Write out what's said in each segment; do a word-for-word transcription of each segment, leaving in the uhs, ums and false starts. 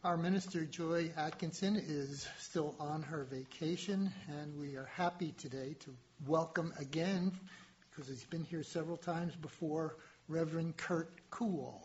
Our Minister, Joy Atkinson, is still on her vacation, and we are happy today to welcome again, because he's been here several times before, Reverend Kurt Kuwald.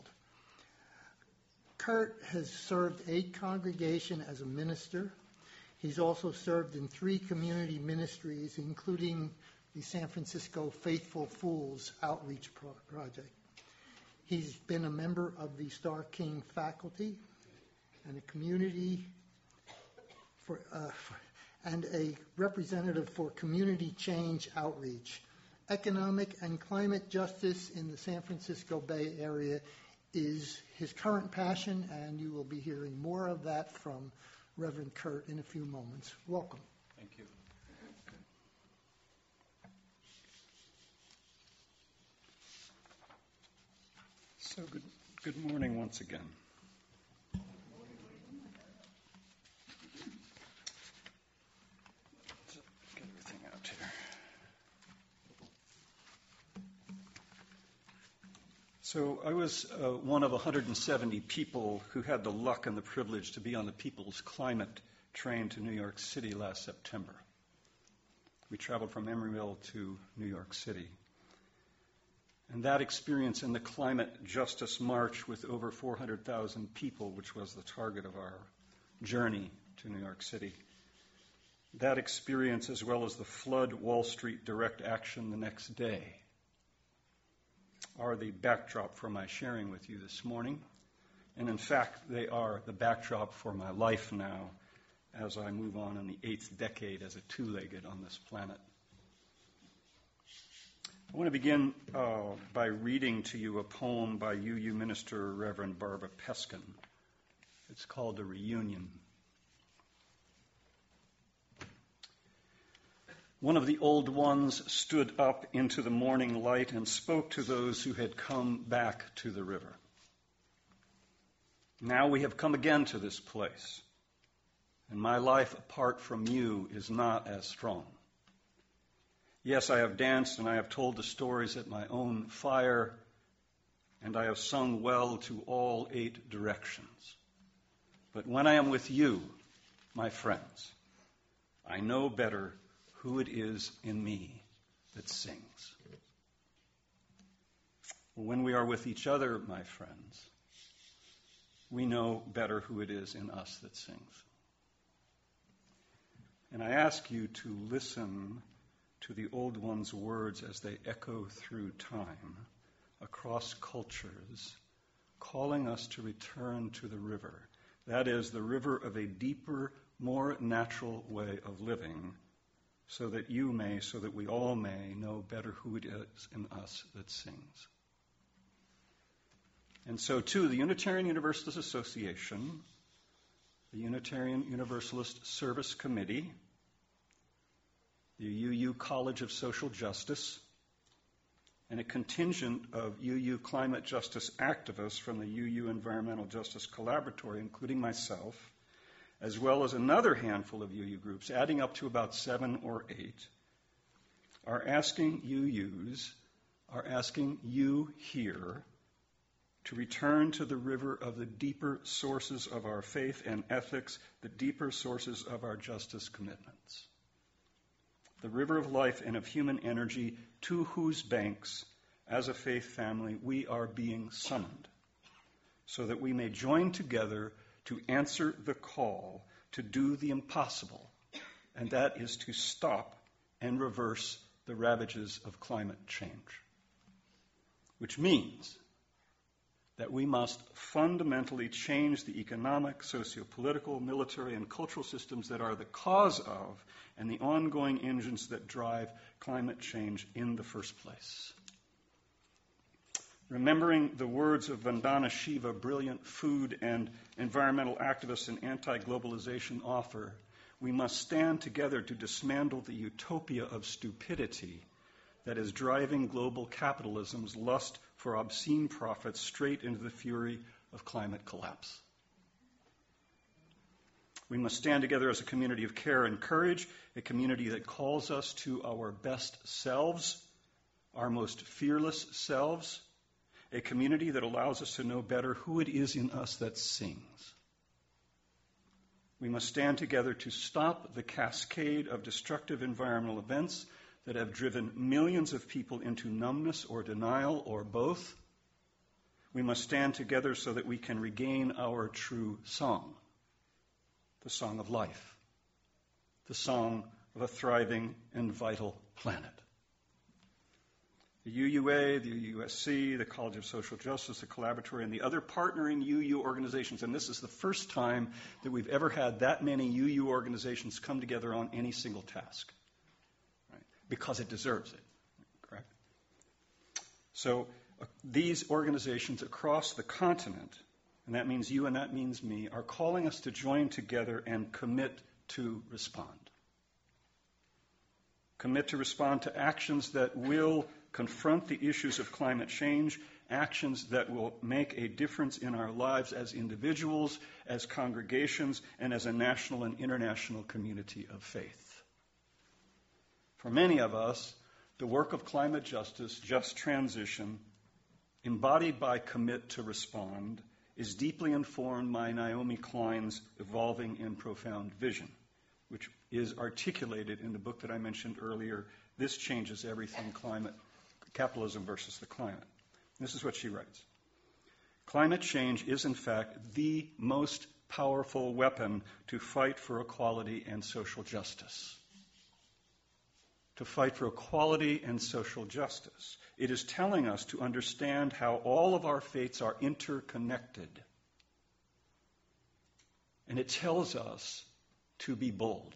Kurt has served a congregation as a minister. He's also served in three community ministries, including the San Francisco Faithful Fools Outreach Pro- Project. He's been a member of the Starr King faculty and a community for, uh, for and a representative for community change outreach. Economic and climate justice in the San Francisco Bay Area is his current passion, and you will be hearing more of that from Reverend Kurt in a few moments. Welcome. Thank you. So good, good morning once again. Let's get everything out here. So I was uh, one of one hundred seventy people who had the luck and the privilege to be on the People's Climate train to New York City last September. We traveled from Emeryville to New York City. And that experience in the Climate Justice March with over four hundred thousand people, which was the target of our journey to New York City, that experience, as well as the flood Wall Street direct action the next day, are the backdrop for my sharing with you this morning. And in fact, they are the backdrop for my life now as I move on in the eighth decade as a two-legged on this planet. I want to begin uh, by reading to you a poem by U U minister Reverend Barbara Peskin. It's called A Reunion. One of the old ones stood up into the morning light and spoke to those who had come back to the river. Now we have come again to this place, and my life apart from you is not as strong. Yes, I have danced and I have told the stories at my own fire, and I have sung well to all eight directions. But when I am with you, my friends, I know better who it is in me that sings. When we are with each other, my friends, we know better who it is in us that sings. And I ask you to listen to the old one's words as they echo through time, across cultures, calling us to return to the river. That is, the river of a deeper, more natural way of living, so that you may, so that we all may know better who it is in us that sings. And so, too, the Unitarian Universalist Association, the Unitarian Universalist Service Committee, the U U College of Social Justice, and a contingent of U U climate justice activists from the U U Environmental Justice Collaboratory, including myself, as well as another handful of U U groups, adding up to about seven or eight, are asking U Us, are asking you here to return to the river of the deeper sources of our faith and ethics, the deeper sources of our justice commitments. The river of life and of human energy, to whose banks, as a faith family, we are being summoned, so that we may join together to answer the call to do the impossible, and that is to stop and reverse the ravages of climate change. Which means that we must fundamentally change the economic, socio-political, military, and cultural systems that are the cause of and the ongoing engines that drive climate change in the first place. Remembering the words of Vandana Shiva, brilliant food and environmental activist and anti-globalization author, we must stand together to dismantle the utopia of stupidity that is driving global capitalism's lust for obscene profits straight into the fury of climate collapse. We must stand together as a community of care and courage, a community that calls us to our best selves, our most fearless selves, a community that allows us to know better who it is in us that sings. We must stand together to stop the cascade of destructive environmental events that have driven millions of people into numbness or denial or both. We must stand together so that we can regain our true song, the song of life, the song of a thriving and vital planet. The U U A, the U U S C, the College of Social Justice, the Collaboratory, and the other partnering U U organizations, and this is the first time that we've ever had that many U U organizations come together on any single task, right? Because it deserves it, correct? So uh, these organizations across the continent, and that means you and that means me, are calling us to join together and commit to respond. Commit to respond to actions that will confront the issues of climate change, actions that will make a difference in our lives as individuals, as congregations, and as a national and international community of faith. For many of us, the work of climate justice, just transition, embodied by Commit to Respond, is deeply informed by Naomi Klein's evolving and profound vision, which is articulated in the book that I mentioned earlier, This Changes Everything, Climate, Capitalism versus the Climate. This is what she writes. Climate change is, in fact, the most powerful weapon to fight for equality and social justice. To fight for equality and social justice. It is telling us to understand how all of our fates are interconnected. And it tells us to be bold,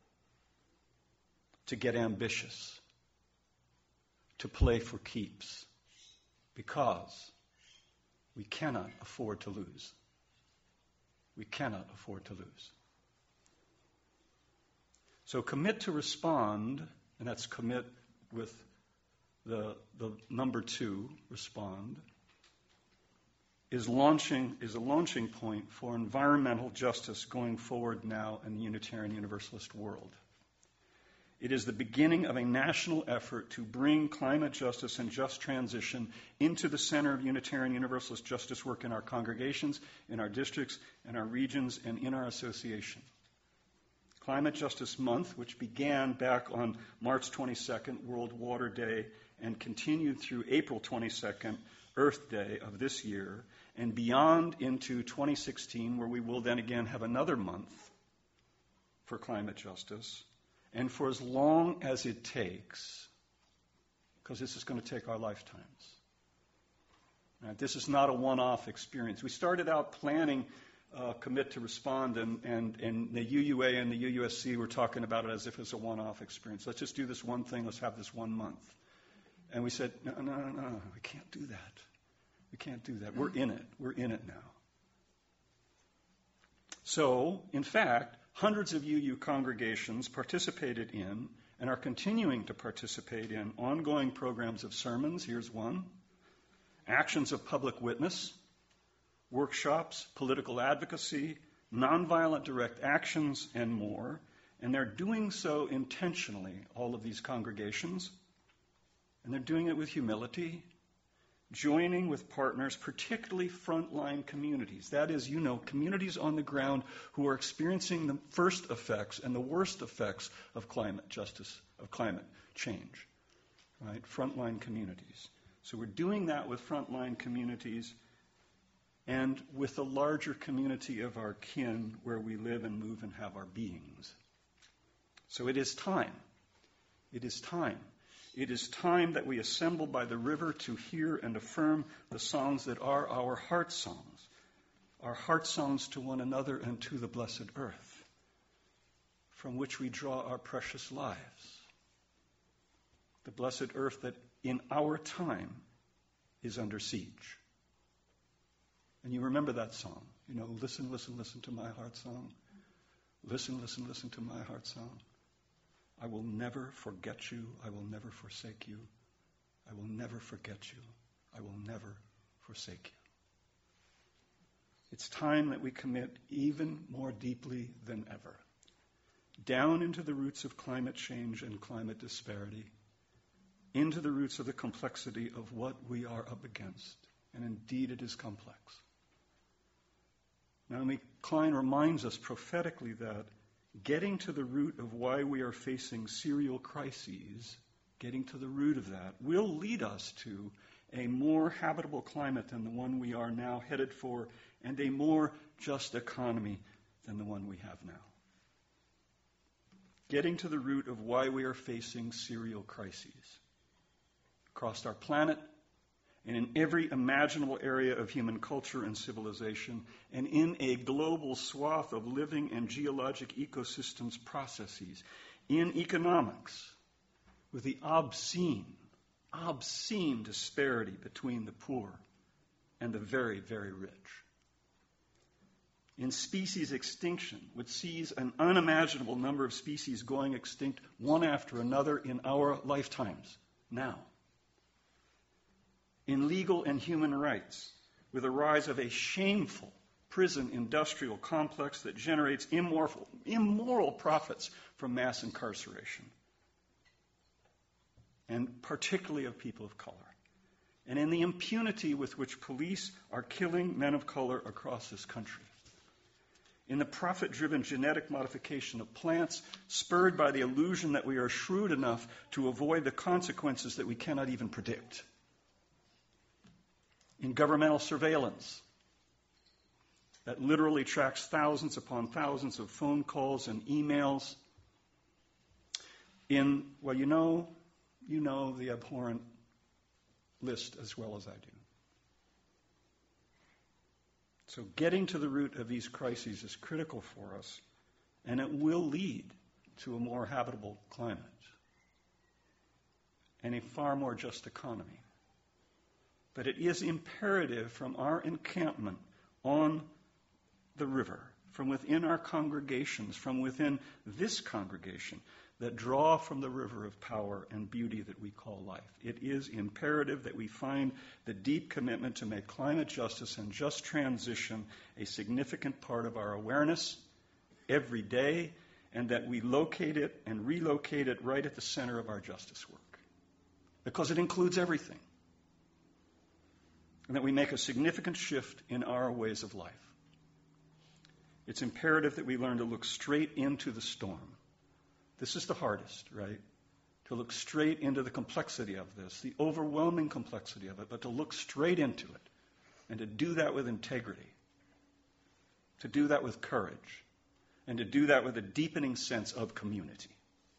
to get ambitious, to play for keeps, because we cannot afford to lose. We cannot afford to lose. So commit to respond, and that's commit with the, the number two, respond, is launching is a launching point for environmental justice going forward now in the Unitarian Universalist world. It is the beginning of a national effort to bring climate justice and just transition into the center of Unitarian Universalist justice work in our congregations, in our districts, in our regions, and in our association. Climate Justice Month, which began back on March twenty-second, World Water Day, and continued through April twenty-second, Earth Day of this year, and beyond into twenty sixteen, where we will then again have another month for climate justice, and for as long as it takes, because this is going to take our lifetimes. Right? This is not a one-off experience. We started out planning uh, Commit to Respond, and, and, and the U U A and the U U S C were talking about it as if it's a one-off experience. Let's just do this one thing. Let's have this one month. And we said, no, no, no, no, we can't do that. We can't do that. We're in it. We're in it now. So, in fact, hundreds of U U congregations participated in and are continuing to participate in ongoing programs of sermons. Here's one. Actions of public witness, workshops, political advocacy, nonviolent direct actions, and more. And they're doing so intentionally, all of these congregations. And they're doing it with humility, joining with partners, particularly frontline communities. That is, you know, communities on the ground who are experiencing the first effects and the worst effects of climate justice, of climate change, right? Frontline communities. So we're doing that with frontline communities and with the larger community of our kin where we live and move and have our beings. So it is time. It is time. It is time that we assemble by the river to hear and affirm the songs that are our heart songs, our heart songs to one another and to the blessed earth, from which we draw our precious lives. The blessed earth that in our time is under siege. And you remember that song, you know, listen, listen, listen to my heart song. Listen, listen, listen to my heart song. I will never forget you. I will never forsake you. I will never forget you. I will never forsake you. It's time that we commit even more deeply than ever, down into the roots of climate change and climate disparity, into the roots of the complexity of what we are up against. And indeed, it is complex. Naomi Klein reminds us prophetically that getting to the root of why we are facing serial crises, getting to the root of that, will lead us to a more habitable climate than the one we are now headed for, and a more just economy than the one we have now. Getting to the root of why we are facing serial crises across our planet and in every imaginable area of human culture and civilization, and in a global swath of living and geologic ecosystems processes, in economics, with the obscene, obscene disparity between the poor and the very, very rich. In species extinction, which sees an unimaginable number of species going extinct one after another in our lifetimes, now. In legal and human rights, with the rise of a shameful prison industrial complex that generates immoral, immoral profits from mass incarceration, and particularly of people of color. And in the impunity with which police are killing men of color across this country. In the profit-driven genetic modification of plants, spurred by the illusion that we are shrewd enough to avoid the consequences that we cannot even predict. In governmental surveillance that literally tracks thousands upon thousands of phone calls and emails. In, well, you know, you know the abhorrent list as well as I do. So getting to the root of these crises is critical for us, and it will lead to a more habitable climate and a far more just economy. But it is imperative from our encampment on the river, from within our congregations, from within this congregation, that draw from the river of power and beauty that we call life. It is imperative that we find the deep commitment to make climate justice and just transition a significant part of our awareness every day, and that we locate it and relocate it right at the center of our justice work. Because it includes everything. And that we make a significant shift in our ways of life. It's imperative that we learn to look straight into the storm. This is the hardest, right? To look straight into the complexity of this, the overwhelming complexity of it, but to look straight into it and to do that with integrity, to do that with courage, and to do that with a deepening sense of community.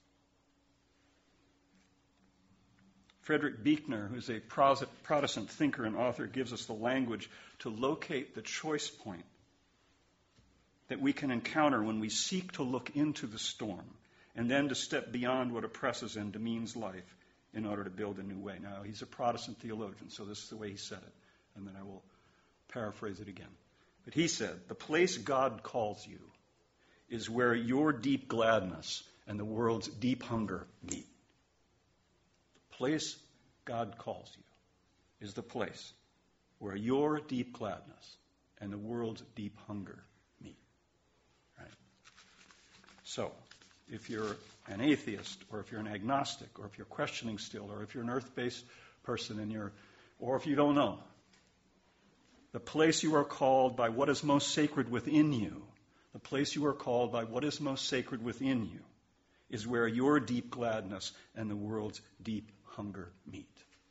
Frederick Buechner, who's a Protestant thinker and author, gives us the language to locate the choice point that we can encounter when we seek to look into the storm, and then to step beyond what oppresses and demeans life in order to build a new way. Now, he's a Protestant theologian, so this is the way he said it, and then I will paraphrase it again. But he said, the place God calls you is where your deep gladness and the world's deep hunger meet. The place God calls you is the place where your deep gladness and the world's deep hunger meet. Right? So, if you're an atheist, or if you're an agnostic, or if you're questioning still, or if you're an earth-based person and you're, or if you don't know, the place you are called by what is most sacred within you, the place you are called by what is most sacred within you, is where your deep gladness and the world's deep hunger meet.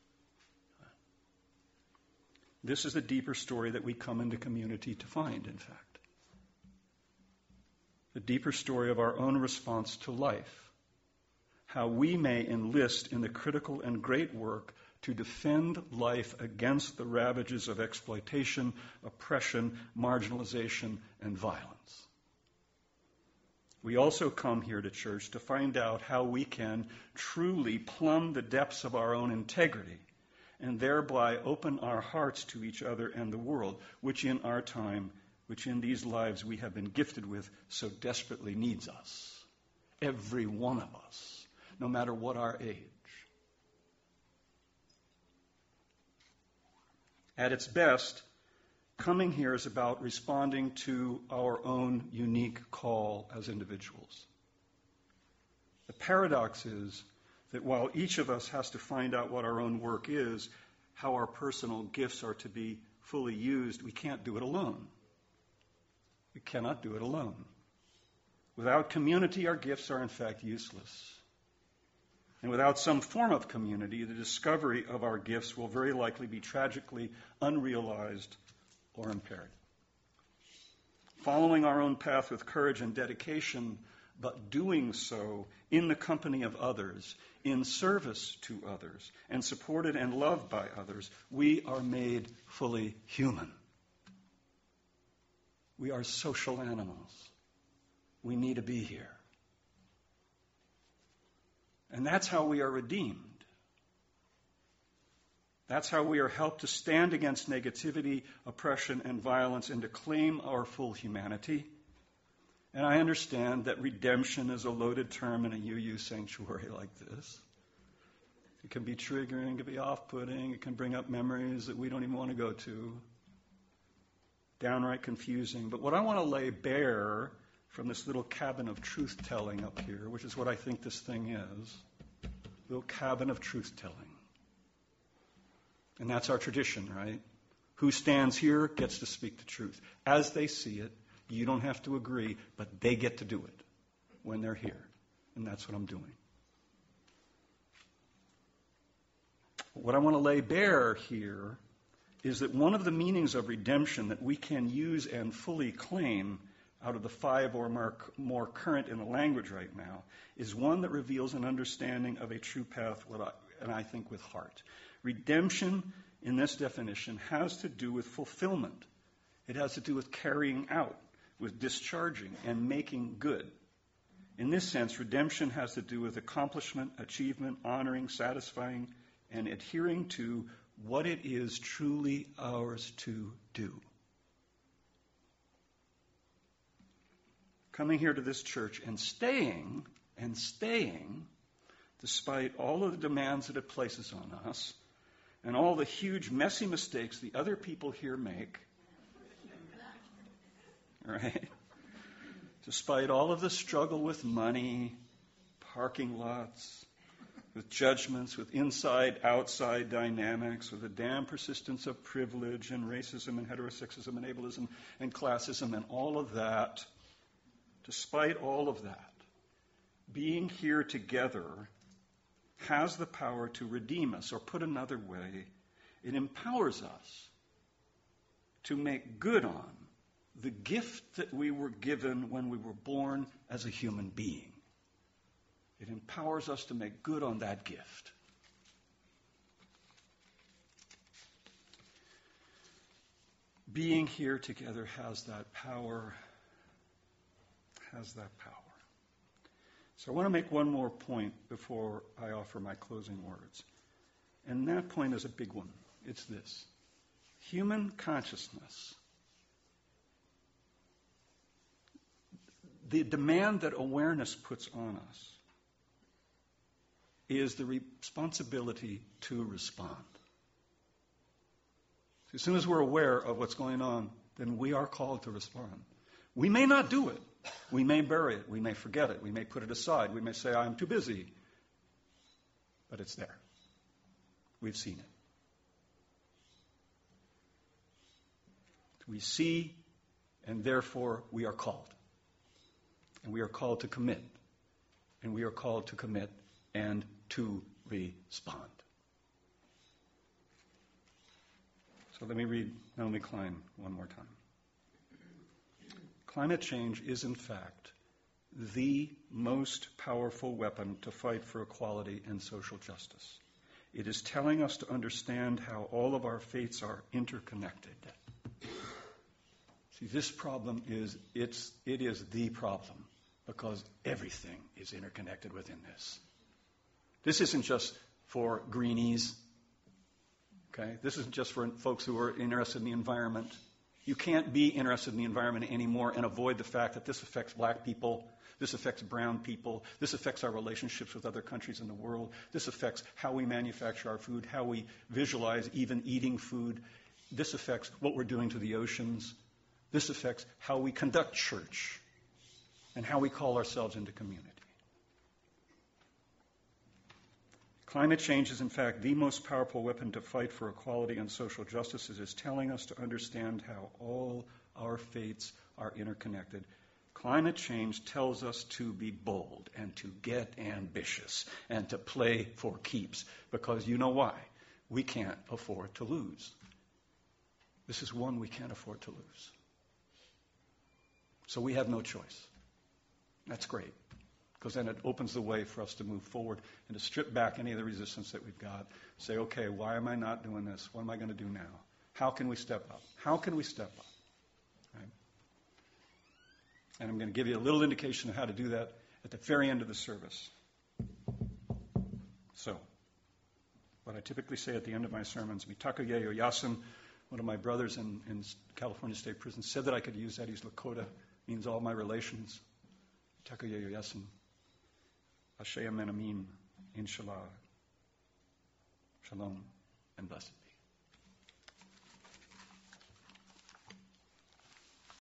This is the deeper story that we come into community to find, in fact. The deeper story of our own response to life, how we may enlist in the critical and great work to defend life against the ravages of exploitation, oppression, marginalization, and violence. We also come here to church to find out how we can truly plumb the depths of our own integrity and thereby open our hearts to each other and the world, which in our time, which in these lives we have been gifted with, so desperately needs us. Every one of us, no matter what our age. At its best, coming here is about responding to our own unique call as individuals. The paradox is that while each of us has to find out what our own work is, how our personal gifts are to be fully used, we can't do it alone. We cannot do it alone. Without community, our gifts are in fact useless. And without some form of community, the discovery of our gifts will very likely be tragically unrealized or impaired. Following our own path with courage and dedication, but doing so in the company of others, in service to others, and supported and loved by others, we are made fully human. We are social animals. We need to be here. And that's how we are redeemed. That's how we are helped to stand against negativity, oppression, and violence and to claim our full humanity. And I understand that redemption is a loaded term in a U U sanctuary like this. It can be triggering, it can be off-putting, it can bring up memories that we don't even want to go to. Downright confusing. But what I want to lay bare from this little cabin of truth-telling up here, which is what I think this thing is, little cabin of truth-telling. And that's our tradition, right? Who stands here gets to speak the truth. As they see it, you don't have to agree, but they get to do it when they're here. And that's what I'm doing. What I want to lay bare here is that one of the meanings of redemption that we can use and fully claim out of the five or more, more current in the language right now, is one that reveals an understanding of a true path, what I, and I think with heart. Redemption, in this definition, has to do with fulfillment. It has to do with carrying out, with discharging and making good. In this sense, redemption has to do with accomplishment, achievement, honoring, satisfying, and adhering to what it is truly ours to do. Coming here to this church and staying, and staying, despite all of the demands that it places on us, and all the huge, messy mistakes the other people here make, right? Despite all of the struggle with money, parking lots, with judgments, with inside-outside dynamics, with the damn persistence of privilege and racism and heterosexism and ableism and classism and all of that, despite all of that, being here together has the power to redeem us, or put another way, it empowers us to make good on the gift that we were given when we were born as a human being. It empowers us to make good on that gift. Being here together has that power, has that power. So I want to make one more point before I offer my closing words. And that point is a big one. It's this. Human consciousness, the demand that awareness puts on us, is the responsibility to respond. As soon as we're aware of what's going on, then we are called to respond. We may not do it. We may bury it. We may forget it. We may put it aside. We may say, I'm too busy. But it's there. We've seen it. We see, and therefore we are called. And we are called to commit. And we are called to commit and to respond. So let me read Naomi Klein one more time. Climate change is, in fact, the most powerful weapon to fight for equality and social justice. It is telling us to understand how all of our fates are interconnected. See, this problem is, it's, it is the problem, because everything is interconnected within this. This isn't just for greenies, okay? This isn't just for folks who are interested in the environment. You can't be interested in the environment anymore and avoid the fact that this affects black people, this affects brown people, this affects our relationships with other countries in the world, this affects how we manufacture our food, how we visualize even eating food, this affects what we're doing to the oceans, this affects how we conduct church and how we call ourselves into community. Climate change is, in fact, the most powerful weapon to fight for equality and social justice. It is telling us to understand how all our fates are interconnected. Climate change tells us to be bold and to get ambitious and to play for keeps, because you know why? We can't afford to lose. This is one we can't afford to lose. So we have no choice. That's great, because then it opens the way for us to move forward and to strip back any of the resistance that we've got. Say, okay, why am I not doing this? What am I going to do now? How can we step up? How can we step up? Right? And I'm going to give you a little indication of how to do that at the very end of the service. So, what I typically say at the end of my sermons, Mitaka Yeyo Yasin, one of my brothers in, in California State Prison, said that I could use that. He's Lakota, means all my relations. Mitaka Yeyo Yasin. Ashe Amen Amin. Inshallah. Shalom and blessed.